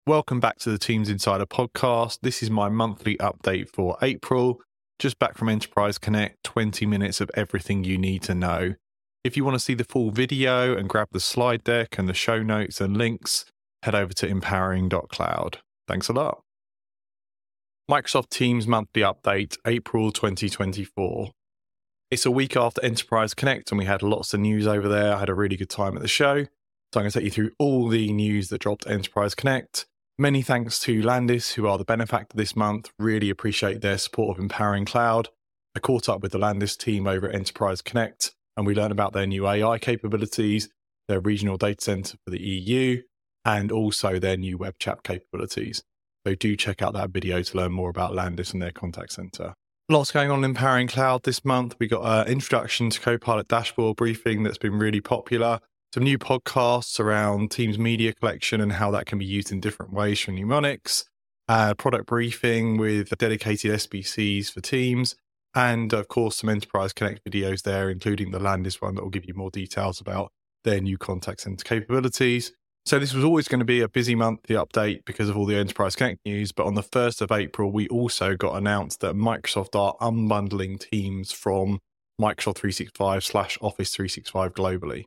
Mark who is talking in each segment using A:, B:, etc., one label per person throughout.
A: Welcome back to the Teams Insider podcast. This is my monthly update for April. Just back from Enterprise Connect, 20 minutes of everything you need to know. If you want to see the full video and grab the slide deck and the show notes and links, head over to empowering.cloud. Thanks a lot. Microsoft Teams monthly update, April 2024. It's a week after Enterprise Connect and we had lots of news over there. I had a really good time at the show. So I'm going to take you through all the news that dropped at Enterprise Connect. Many thanks to Landis, who are the benefactor this month. Really appreciate their support of Empowering Cloud. I caught up with the Landis team over at Enterprise Connect, and we learned about their new AI capabilities, their regional data center for the EU, and also their new web chat capabilities. So do check out that video to learn more about Landis and their contact center. Lots going on in Empowering Cloud this month. We got an introduction to Copilot dashboard briefing that's been really popular. Some new podcasts around Teams Media Collection and how that can be used in different ways from Mnemonics, product briefing with dedicated SBCs for Teams, and of course some Enterprise Connect videos there, including the Landis one that will give you more details about their new contact center capabilities. So this was always going to be a busy monthly update because of all the Enterprise Connect news, but on the 1st of April, we also got announced that Microsoft are unbundling Teams from Microsoft 365/Office 365 globally.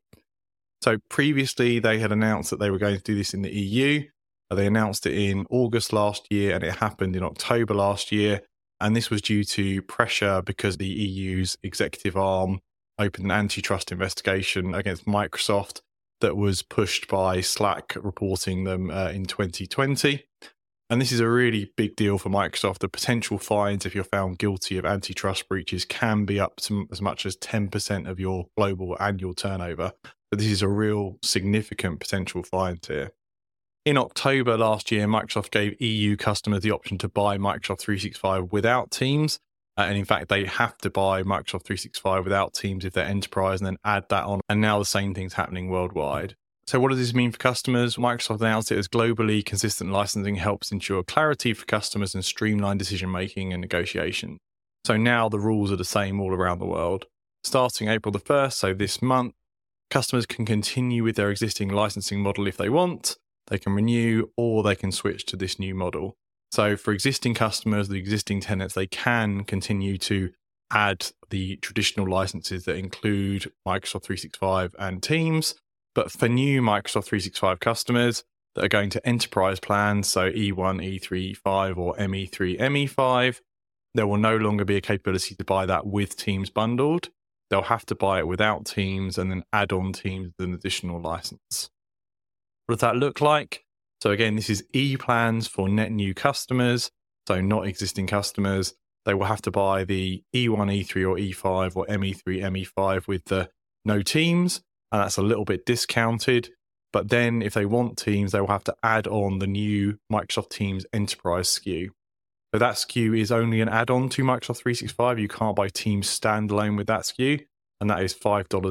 A: So previously, they had announced that they were going to do this in the EU. They announced it in August last year, and it happened in October last year. And this was due to pressure because the EU's executive arm opened an antitrust investigation against Microsoft that was pushed by Slack reporting them in 2020. And this is a really big deal for Microsoft. The potential fines, if you're found guilty of antitrust breaches, can be up to as much as 10% of your global annual turnover. So this is a real significant potential fine here. In October last year, Microsoft gave EU customers the option to buy Microsoft 365 without Teams. And in fact, they have to buy Microsoft 365 without Teams if they're enterprise and then add that on. And now the same thing's happening worldwide. So what does this mean for customers? Microsoft announced it as globally consistent licensing helps ensure clarity for customers and streamline decision-making and negotiation. So now the rules are the same all around the world. Starting April the 1st, so this month, customers can continue with their existing licensing model if they want. They can renew or they can switch to this new model. So for existing customers, the existing tenants, they can continue to add the traditional licenses that include Microsoft 365 and Teams. But for new Microsoft 365 customers that are going to enterprise plans, so E1, E3, E5, or ME3, ME5, there will no longer be a capability to buy that with Teams bundled. They'll have to buy it without Teams and then add on Teams with an additional license. What does that look like? So again, this is E plans for net new customers, so not existing customers. They will have to buy the E1, E3, or E5, or ME3, ME5 with the no Teams. And that's a little bit discounted. But then if they want Teams, they will have to add on the new Microsoft Teams Enterprise SKU. So that SKU is only an add-on to Microsoft 365. You can't buy Teams standalone with that SKU. And that is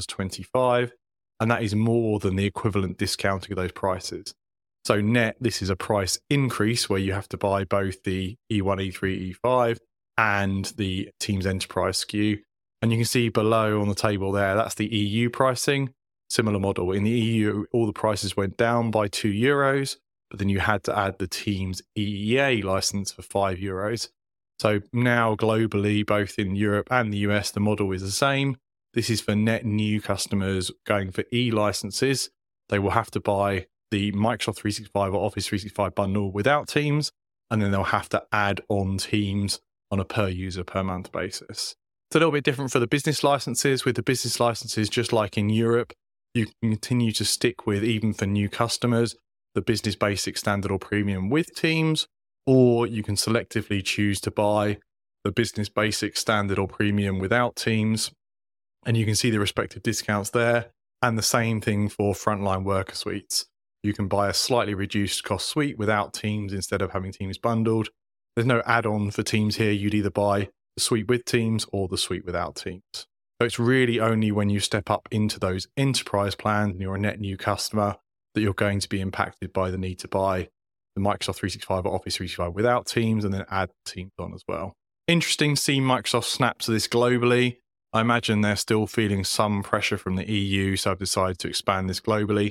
A: $5.25. And that is more than the equivalent discounting of those prices. So net, this is a price increase where you have to buy both the E1, E3, E5 and the Teams Enterprise SKU. And you can see below on the table there, that's the EU pricing. Similar model. In the EU, all the prices went down by €2, but then you had to add the Teams EEA license for €5. So now globally, both in Europe and the US, the model is the same. This is for net new customers going for E licenses. They will have to buy the Microsoft 365 or Office 365 bundle without Teams, and then they'll have to add on Teams on a per user per month basis. It's a little bit different for the business licenses. With the business licenses, just like in Europe, you can continue to stick with, even for new customers, the Business Basic Standard or Premium with Teams, or you can selectively choose to buy the Business Basic Standard or Premium without Teams. And you can see the respective discounts there. And the same thing for frontline worker suites. You can buy a slightly reduced cost suite without Teams instead of having Teams bundled. There's no add-on for Teams here. You'd either buy the suite with Teams or the suite without Teams. So it's really only when you step up into those enterprise plans and you're a net new customer that you're going to be impacted by the need to buy the Microsoft 365 or Office 365 without Teams and then add Teams on as well. Interesting to see Microsoft snap to this globally. I imagine they're still feeling some pressure from the EU, so I've decided to expand this globally.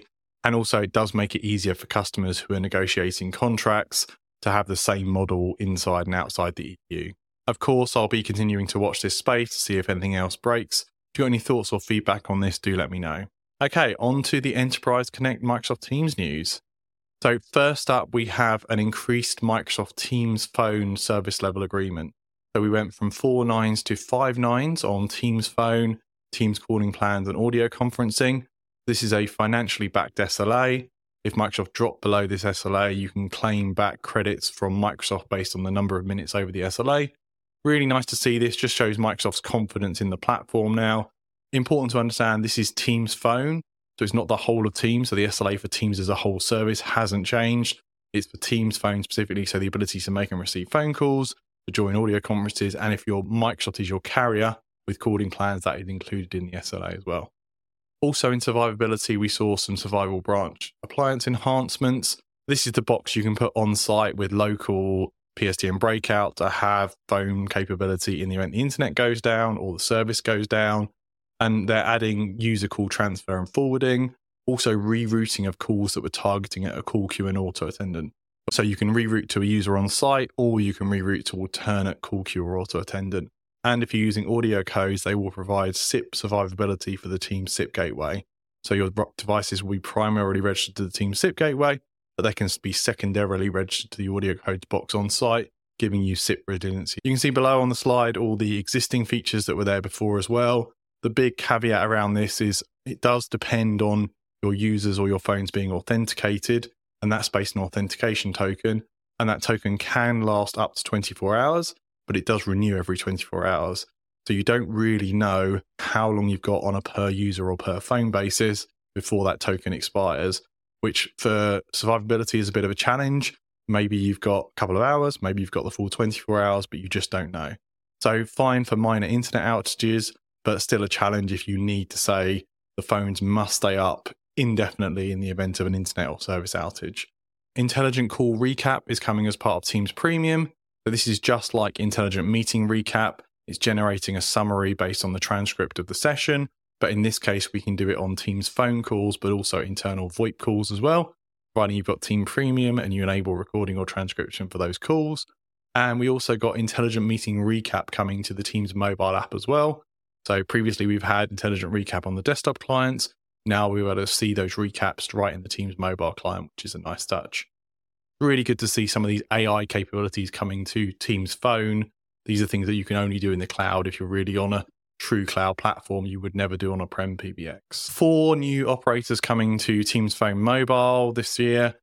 A: And also it does make it easier for customers who are negotiating contracts to have the same model inside and outside the EU. Of course, I'll be continuing to watch this space to see if anything else breaks. If you've got any thoughts or feedback on this, do let me know. Okay, on to the Enterprise Connect Microsoft Teams news. So first up, we have an increased Microsoft Teams Phone service level agreement. So we went from 4 nines to 5 nines on Teams Phone, Teams calling plans and audio conferencing. This is a financially backed SLA. If Microsoft drop below this SLA, you can claim back credits from Microsoft based on the number of minutes over the SLA. Really nice to see this, just shows Microsoft's confidence in the platform now. Important to understand, this is Teams Phone, so it's not the whole of Teams. So the SLA for Teams as a whole service hasn't changed. It's for Teams Phone specifically, so the ability to make and receive phone calls, to join audio conferences, and if your Microsoft is your carrier with calling plans, that is included in the SLA as well. Also in survivability, we saw some survival branch appliance enhancements. This is the box you can put on site with local PSTN breakout to have phone capability in the event the internet goes down or the service goes down. And they're adding user call transfer and forwarding, also rerouting of calls that were targeting at a call queue and auto attendant. So you can reroute to a user on site, or you can reroute to alternate call queue or auto attendant. And if you're using audio codes, they will provide SIP survivability for the Teams SIP gateway. So your devices will be primarily registered to the Teams SIP gateway, but they can be secondarily registered to the audio codes box on site, giving you SIP redundancy. You can see below on the slide all the existing features that were there before as well. The big caveat around this is it does depend on your users or your phones being authenticated, and that's based on an authentication token. And that token can last up to 24 hours, but it does renew every 24 hours. So you don't really know how long you've got on a per user or per phone basis before that token expires, which for survivability is a bit of a challenge. Maybe you've got a couple of hours, maybe you've got the full 24 hours, but you just don't know. So fine for minor internet outages, but still a challenge if you need to say the phones must stay up indefinitely in the event of an internet or service outage. Intelligent Call Recap is coming as part of Teams Premium. So this is just like Intelligent Meeting Recap. It's generating a summary based on the transcript of the session. But in this case, we can do it on Teams phone calls, but also internal VoIP calls as well, providing you've got Team Premium and you enable recording or transcription for those calls. And we also got Intelligent Meeting Recap coming to the Teams mobile app as well. So previously we've had Intelligent Recap on the desktop clients. Now we're able to see those recaps right in the Teams mobile client, which is a nice touch. Really good to see some of these AI capabilities coming to Teams Phone. These are things that you can only do in the cloud if you're really on a true cloud platform you would never do on a Prem PBX. 4 new operators coming to Teams Phone Mobile this year.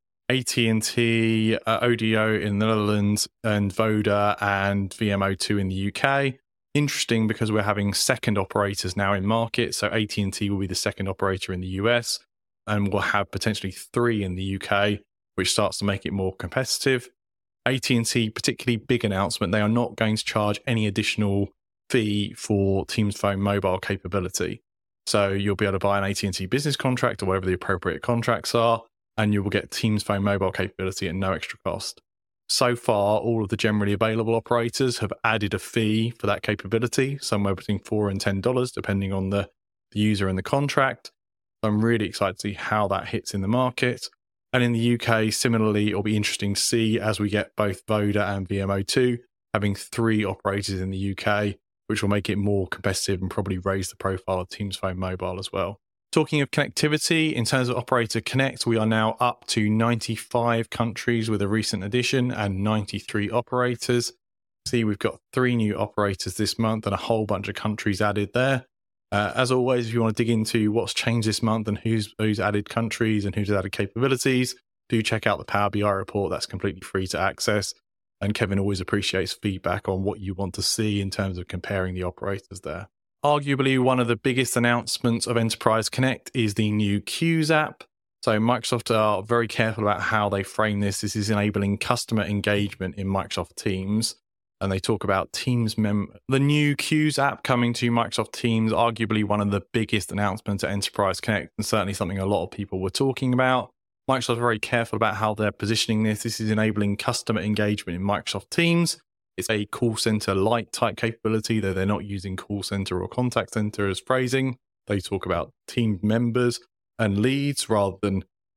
A: AT&T, ODO in the Netherlands, and Voda and VMO2 in the UK. Interesting because we're having second operators now in market. So AT&T will be the second operator in the US, and we'll have potentially 3 in the UK, which starts to make it more competitive. AT&T, particularly big announcement, they are not going to charge any additional fee for Teams Phone Mobile capability. So you'll be able to buy an AT&T business contract or whatever the appropriate contracts are, and you will get Teams Phone Mobile capability at no extra cost. So far, all of the generally available operators have added a fee for that capability, somewhere between $4 and $10, depending on the user and the contract. I'm really excited to see how that hits in the market. And in the UK, similarly, it'll be interesting to see as we get both Voda and VMO2 having 3 operators in the UK, which will make it more competitive and probably raise the profile of Teams Phone Mobile as well. Talking of connectivity, in terms of Operator Connect, we are now up to 95 countries with a recent addition and 93 operators. See, we've got 3 new operators this month and a whole bunch of countries added there. As always, if you want to dig into what's changed this month and who's added countries and who's added capabilities, do check out the Power BI report. That's completely free to access. And Kevin always appreciates feedback on what you want to see in terms of comparing the operators there. Arguably, one of the biggest announcements of Enterprise Connect is the new Queues app. So Microsoft are very careful about how they frame this. This is enabling customer engagement in Microsoft Teams. And they talk about Teams the new Queues app coming to Microsoft Teams, arguably one of the biggest announcements at Enterprise Connect, and certainly something a lot of people were talking about. Microsoft are very careful about how they're positioning this. This is enabling customer engagement in Microsoft Teams. It's a call center light type capability, though they're not using call center or contact center as phrasing. They talk about team members and leads rather than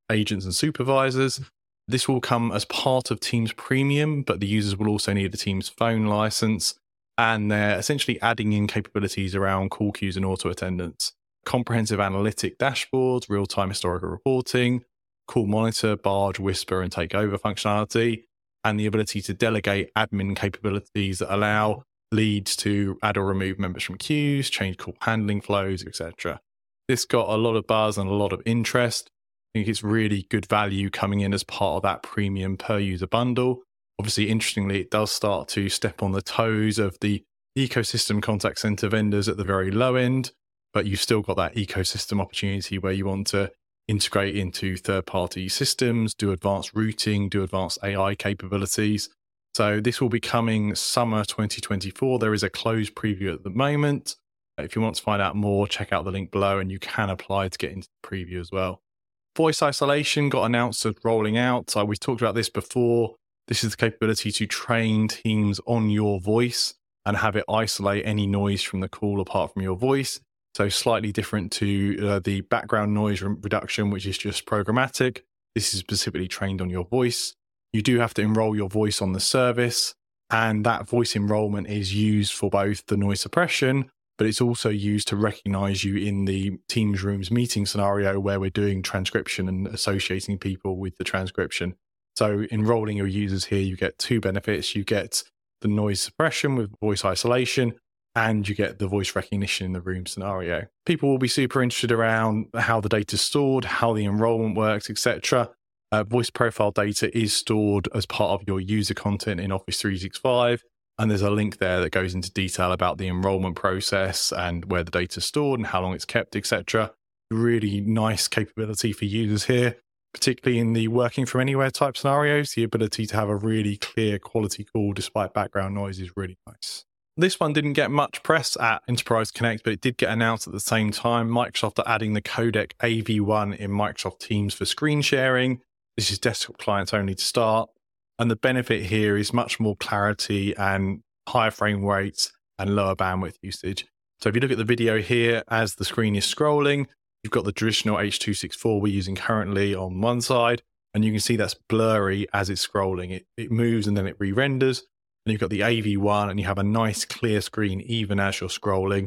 A: agents and supervisors. This will come as part of Teams Premium, but the users will also need a Teams phone license. And they're essentially adding in capabilities around call queues and auto attendance, comprehensive analytic dashboards, real-time historical reporting, call monitor, barge, whisper, and take over functionality, and the ability to delegate admin capabilities that allow leads to add or remove members from queues, change call handling flows, etc. This got a lot of buzz and a lot of interest. I think it's really good value coming in as part of that premium per user bundle. Obviously, interestingly, it does start to step on the toes of the ecosystem contact center vendors at the very low end, but you've still got that ecosystem opportunity where you want to integrate into third-party systems, do advanced routing, do advanced AI capabilities. So this will be coming summer 2024. There is a closed preview at the moment. If you want to find out more, check out the link below, and you can apply to get into the preview as well. Voice isolation got announced as rolling out. We've talked about this before. This is the capability to train Teams on your voice and have it isolate any noise from the call apart from your voice. So slightly different to the background noise reduction, which is just programmatic. This is specifically trained on your voice. You do have to enroll your voice on the service, and that voice enrollment is used for both the noise suppression, but it's also used to recognize you in the Teams Rooms meeting scenario where we're doing transcription and associating people with the transcription. So enrolling your users here, you get two benefits. You get the noise suppression with voice isolation, and you get the voice recognition in the room scenario. People will be super interested around how the data is stored, how the enrollment works, etc. Voice profile data is stored as part of your user content in Office 365. And there's a link there that goes into detail about the enrollment process and where the data is stored and how long it's kept, etc. Really nice capability for users here, particularly in the working from anywhere type scenarios. The ability to have a really clear quality call despite background noise is really nice. This one didn't get much press at Enterprise Connect, but it did get announced at the same time. Microsoft are adding the codec AV1 in Microsoft Teams for screen sharing. This is desktop clients only to start. And the benefit here is much more clarity and higher frame rates and lower bandwidth usage. So if you look at the video here, as the screen is scrolling, you've got the traditional H.264 we're using currently on one side, and you can see that's blurry as it's scrolling. It moves and then it re-renders. And you've got the AV1 and you have a nice clear screen even as you're scrolling.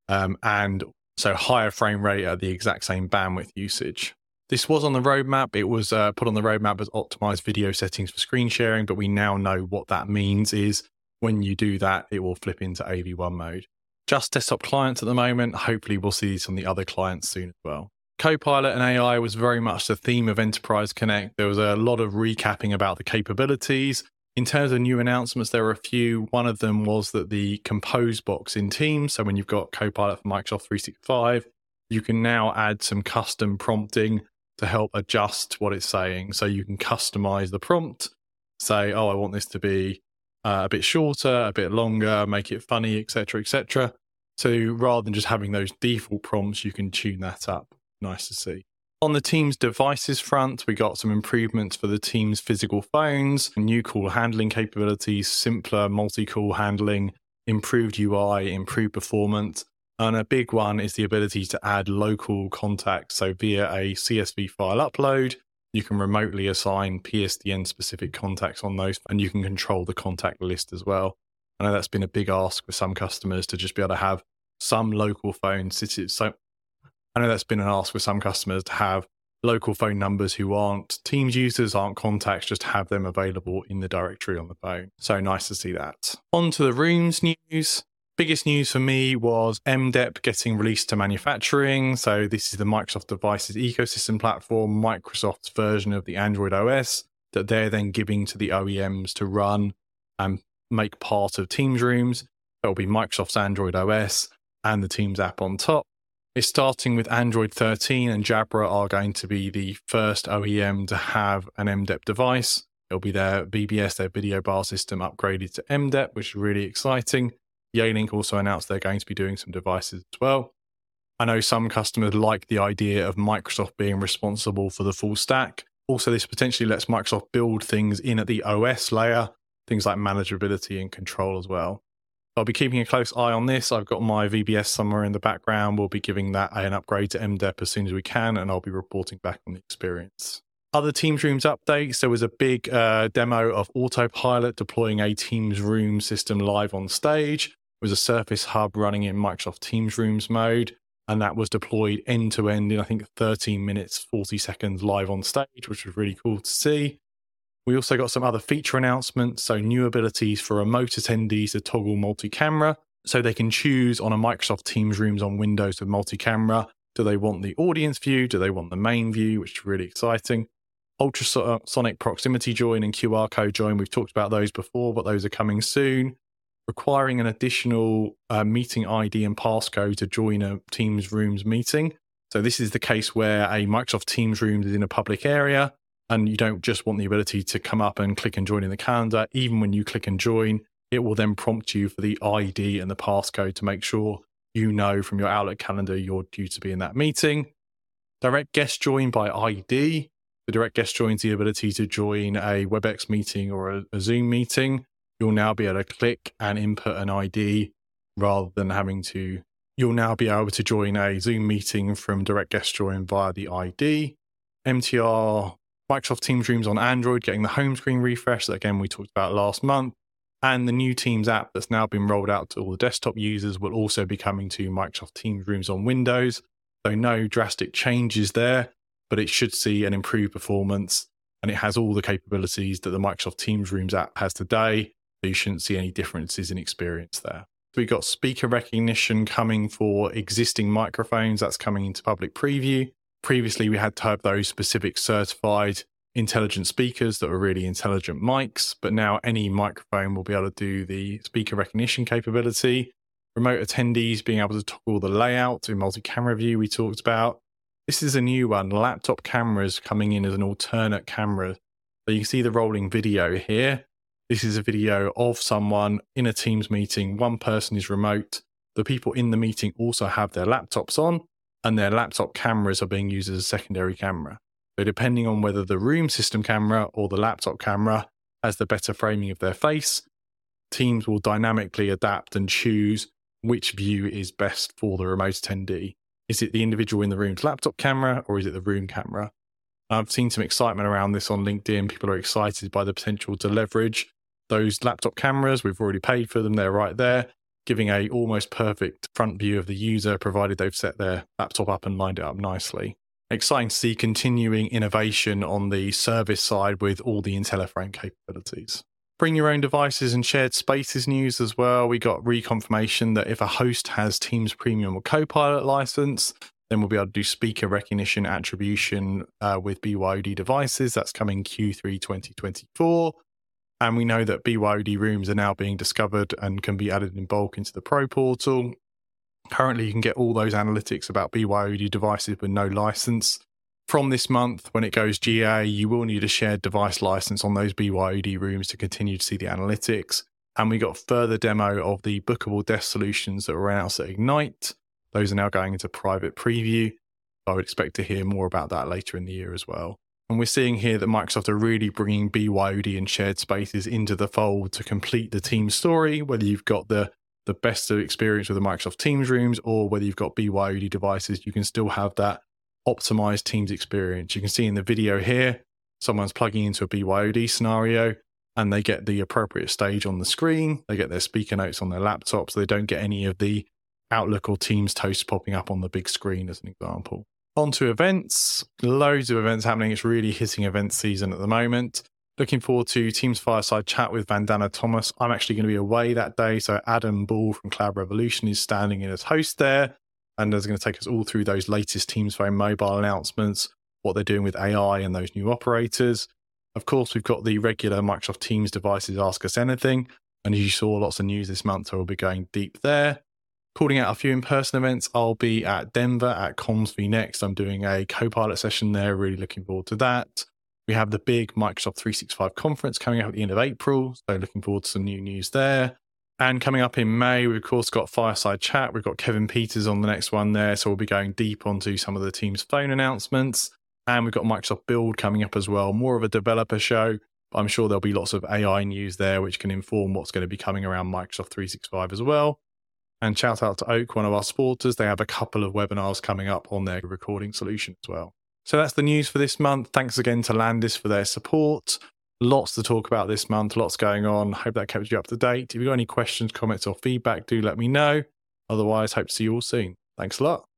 A: And so higher frame rate at the exact same bandwidth usage. This was on the roadmap. It was put on the roadmap as optimized video settings for screen sharing, but we now know what that means is when you do that, it will flip into AV1 mode. Just desktop clients at the moment. Hopefully we'll see this on the other clients soon as well. Copilot and AI was very much the theme of Enterprise Connect. There was a lot of recapping about the capabilities. In terms of new announcements, there were a few. One of them was that the Compose box in Teams, so when you've got Copilot for Microsoft 365, you can now add some custom prompting to help adjust what it's saying. So you can customize the prompt, say, oh, I want this to be a bit shorter, a bit longer, make it funny, etc., etc. So rather than just having those default prompts, you can tune that up. Nice to see. On the Teams devices front, we got some improvements for the Teams physical phones, new call handling capabilities, simpler multi-call handling, improved UI, improved performance. And a big one is the ability to add local contacts. So via a CSV file upload, you can remotely assign PSTN specific contacts on those, and you can control the contact list as well. I know that's been a big ask for some customers to just be able to have some local phones. I know that's been an ask for some customers to have local phone numbers who aren't Teams users, aren't contacts, just have them available in the directory on the phone. So nice to see that. On to the Rooms news. Biggest news for me was MDEP getting released to manufacturing. So this is the Microsoft Devices Ecosystem Platform, Microsoft's version of the Android OS that they're then giving to the OEMs to run and make part of Teams Rooms. That will be Microsoft's Android OS and the Teams app on top. It's starting with Android 13, and Jabra are going to be the first OEM to have an MDEP device. It'll be their VBS, their video bar system, upgraded to MDEP, which is really exciting. Yealink also announced they're going to be doing some devices as well. I know some customers like the idea of Microsoft being responsible for the full stack. Also, this potentially lets Microsoft build things in at the OS layer, things like manageability and control as well. I'll be keeping a close eye on this. I've got my VBS somewhere in the background. We'll be giving that an upgrade to MDEP as soon as we can, and I'll be reporting back on the experience. Other Teams Rooms updates, there was a big demo of Autopilot deploying a Teams Room system live on stage. It was a Surface Hub running in Microsoft Teams Rooms mode, and that was deployed end-to-end in, I think, 13 minutes, 40 seconds live on stage, which was really cool to see. We also got some other feature announcements, so new abilities for remote attendees to toggle multi-camera, so they can choose on a Microsoft Teams Rooms on Windows with multi-camera. Do they want the audience view? Do they want the main view, which is really exciting? Ultrasonic proximity join and QR code join, we've talked about those before, but those are coming soon. Requiring an additional meeting ID and passcode to join a Teams Rooms meeting. So this is the case where a Microsoft Teams Rooms is in a public area and you don't just want the ability to come up and click and join in the calendar. Even when you click and join, it will then prompt you for the ID and the passcode to make sure you know from your Outlook calendar you're due to be in that meeting. Direct guest join by ID. The direct guest join is the ability to join a WebEx meeting or a Zoom meeting. You'll now be able to click and input an ID rather than you'll now be able to join a Zoom meeting from direct guest join via the ID. MTR, Microsoft Teams Rooms on Android, getting the home screen refresh that again we talked about last month. And the new Teams app that's now been rolled out to all the desktop users will also be coming to Microsoft Teams Rooms on Windows. So no drastic changes there, but it should see an improved performance, and it has all the capabilities that the Microsoft Teams Rooms app has today, so you shouldn't see any differences in experience there. So we've got speaker recognition coming for existing microphones. That's coming into public preview. Previously, we had to have those specific certified intelligent speakers that were really intelligent mics, but now any microphone will be able to do the speaker recognition capability. Remote attendees being able to toggle the layout in multi-camera view we talked about. This is a new one, laptop cameras coming in as an alternate camera. So you can see the rolling video here. This is a video of someone in a Teams meeting. One person is remote. The people in the meeting also have their laptops on, and their laptop cameras are being used as a secondary camera. So depending on whether the room system camera or the laptop camera has the better framing of their face, Teams will dynamically adapt and choose which view is best for the remote attendee. Is it the individual in the room's laptop camera or is it the room camera? I've seen some excitement around this on LinkedIn. People are excited by the potential to leverage those laptop cameras. We've already paid for them. They're right there, giving a almost perfect front view of the user, provided they've set their laptop up and lined it up nicely. Exciting to see continuing innovation on the service side with all the IntelliFrame capabilities. Bring your own devices and shared spaces news as well. We got reconfirmation that if a host has Teams Premium or Copilot license, then we'll be able to do speaker recognition attribution with BYOD devices. That's coming Q3 2024. And we know that BYOD rooms are now being discovered and can be added in bulk into the Pro Portal. Currently, you can get all those analytics about BYOD devices with no license. From this month, when it goes GA, you will need a shared device license on those BYOD rooms to continue to see the analytics. And we got further demo of the bookable desk solutions that were announced at Ignite. Those are now going into private preview. I would expect to hear more about that later in the year as well. And we're seeing here that Microsoft are really bringing BYOD and shared spaces into the fold to complete the Teams story, whether you've got the best experience with the Microsoft Teams rooms or whether you've got BYOD devices, you can still have that optimized Teams experience. You can see in the video here, someone's plugging into a BYOD scenario and they get the appropriate stage on the screen. They get their speaker notes on their laptop, so they don't get any of the Outlook or Teams toast popping up on the big screen as an example. On to events. Loads of events happening. It's really hitting event season at the moment. Looking forward to Teams Fireside Chat with Vandana Thomas. I'm actually going to be away that day, so Adam Ball from Cloud Revolution is standing in as host there. And is going to take us all through those latest Teams Phone mobile announcements, what they're doing with AI and those new operators. Of course, we've got the regular Microsoft Teams devices, Ask Us Anything. And as you saw, lots of news this month, so we'll be going deep there. Calling out a few in-person events, I'll be at Denver at CommsV Next. I'm doing a Copilot session there, really looking forward to that. We have the big Microsoft 365 conference coming up at the end of April, so looking forward to some new news there. And coming up in May, we've of course got Fireside Chat. We've got Kevin Peters on the next one there, so we'll be going deep onto some of the Teams Phone announcements. And we've got Microsoft Build coming up as well, more of a developer show. But I'm sure there'll be lots of AI news there, which can inform what's going to be coming around Microsoft 365 as well. And shout out to Oak, one of our supporters. They have a couple of webinars coming up on their recording solution as well. So that's the news for this month. Thanks again to Landis for their support. Lots to talk about this month, lots going on. Hope that kept you up to date. If you've got any questions, comments, or feedback, do let me know. Otherwise, hope to see you all soon. Thanks a lot.